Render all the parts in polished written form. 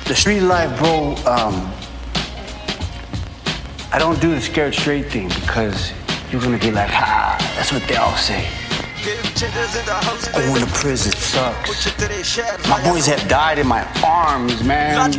The street life, bro, I don't do the scared straight thing because you're gonna be like, ha, that's what they all say. Going to prison sucks. My boys have died in my arms, man.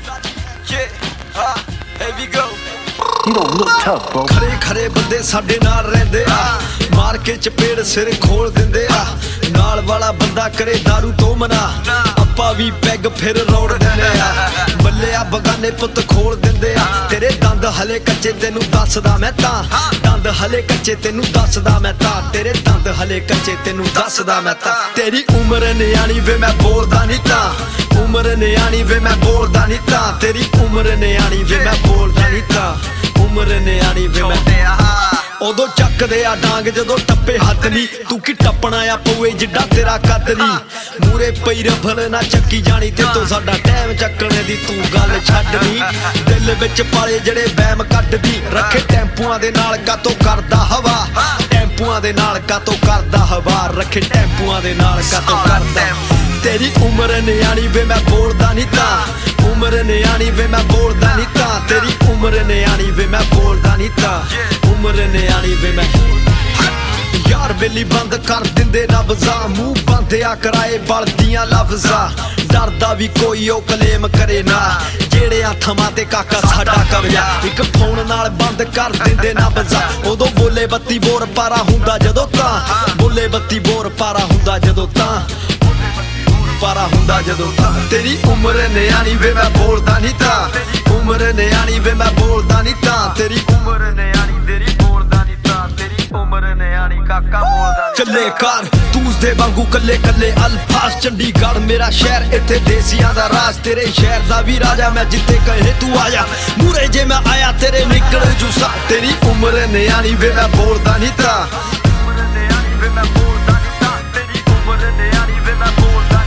You don't look tough, bro. खरे खरे बंदे साडे नाल रहंदे आ मार के चपेड़ सिर खोल दिंदे आ नाल वाला बंदा करे दारू तो मना अपा भी पैग फिर रोड़ दिंदे आ बल्लिया बगाने पुत खोल दिंदे आ तेरे दंद हले कच्चे तेनू दसदा मैं तां दंद हले कच्चे तेनू दसदा मैं तां तेरे दंद हले कच्चे तेनू दसदा मैं तां तेरी उम्र न्याणी वे मैं बोलदा नहीं तां उम्र न्याणी वे मैं बोलदा नहीं तां तेरी उम्र न्याणी वे मैं बोलदा नहीं तां उम्र न्याणी वे मैं उदों चकदे आ डांग जदों टप्पे हथ नी तू की टप्पना आ पवे जिड्डा तेरा कद नी मूरे पई रफल ना चक्की जानी ते तो साडा टाइम चक्कने दी तू गल छड्डनी दिल विच पाले जड़े बैम कड्डदी रखे टैंपूआं दे नाल कातों करदा हवा टैंपूआं दे नाल कातों करदा हवा रखे टैंपूआं दे नाल कातों करदा तेरी उम्र न्याणी वे मैं बोलदा नहीं तां उम्र न्याणी वे मैं बोलदा नहीं तां तेरी उम्र न्याणी वे मैं बोलदा नहीं तां उम्र न्याणी वे मैं यार बेली बंद कर दिंदे नब्ज़ा मुंह बंदिया कराए बलदियां लफ्ज़ा डरदा भी कोई ओ कलेम करे ना जेड़े थमां ते काका साडा कब्जा इक फोन नाल बंद कर दिंदे नब्ज़ा उदों बोले बत्ती बोर पारा हुंदा जदों तां बोले बत्ती बोर पारा हुंदा जदों तां पारा हुंदा जदों तां तेरी उम्र न्याणी वे मैं बोलदा नहीं तां उम्र न्याणी वे मैं बोलदा नहीं तां तेरी उम्र न्याणी तेरी बोलदा नहीं तां तेरी उम्र न्याणी काका बोलदा चले कार तूसदे वांगू कल्ले कल्ले अल्फाज चंडीगढ़ मेरा शहर इत्थे देसियां दा राज तेरे शहर दा भी राजा मैं जित्ते कहे तू आजा मूरे जे मैं आया तेरे निकल जूसा तेरी उम्र न्याणी वे मैं बोलदा नहीं तां उम्र न्याणी वे मैं बोलदा नहीं तां तेरी उम्र न्याणी वे मैं बोलदा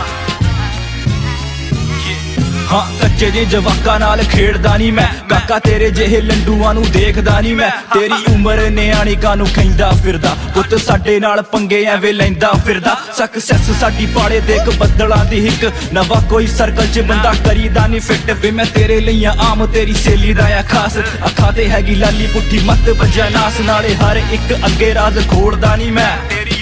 हाँ कच्चे जे जवाकां नाल खेड़दा नहीं मैं काका तेरे जेहे लंडूआं नू देखदा नहीं मैं तेरी उम्र न्याणी कानू खैंदा फिरदा पुत साडे नाल पंगे एवें लैंदा फिरदा सक्सैस साडी पाड़े देख बदलां दी हिक नवा कोई सर्कल च बंदा करीदा नहीं फिट वे मैं तेरे लईया आम तेरी सहेली दा आ खास अखां ते हैगी लाली पुट्ठी मत बज्जा नास नाले हर एक अगे राज खोड़दा नहीं मैं